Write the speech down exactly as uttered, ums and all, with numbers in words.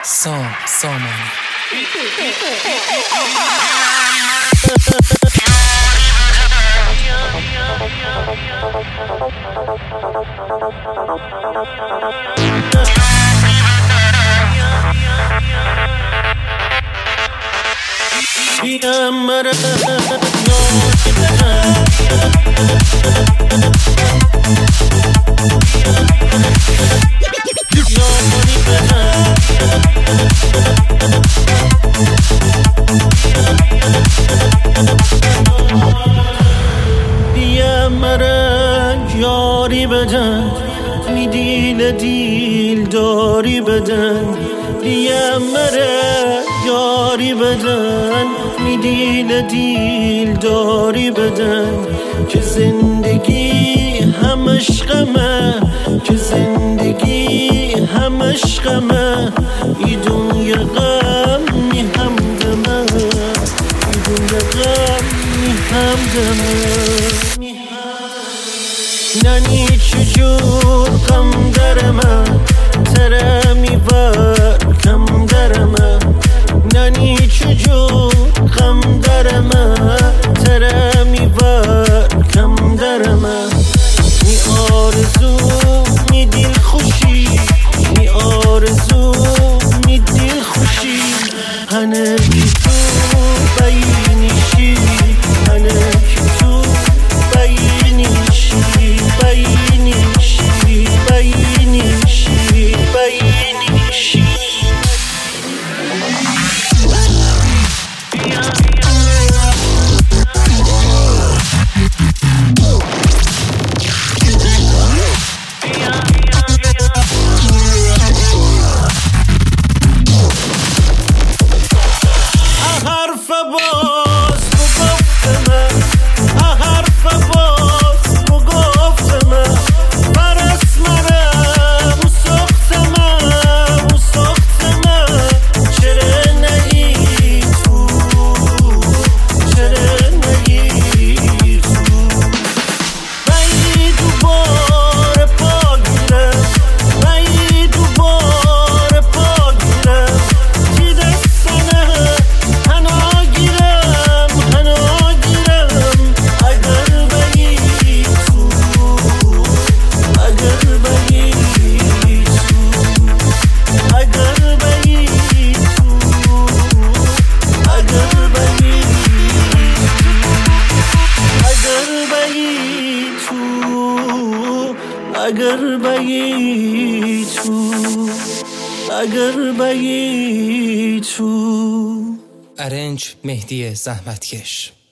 سام سامانی یاری بدن می دیل دیل داری بدن بیا مره یاری بدن می دیل دیل داری بدن که زندگی همش غمه که زندگی همش غمه ای دنیا غم می همدمه ای دنیا غم می همدمه نانی چجور غم درمه تره میبر کم درمه نانی چجور غم درمه تره میبر کم درمه می آرزو می دل خوشی می آرزو می دل خوشی هنه کی تو بینیشی هنه کی تو بینیشی بینیشی بینیشی بینیشی حرف باز بگفتمه حرف باز بگفتمه برس مرم و سختمه و سختمه چرا نهی تو چرا نهی تو بایی دوباره پا گیرم بایی دوباره پا گیرم چی دستنه هنا گیرم هنا گیرم اگر بایی تو اگر بایی تو اگر بایی تو اگر بایی اگر بایی تو اگر بایی تو اگر بایی تو ارنج مهدی زحمتکش.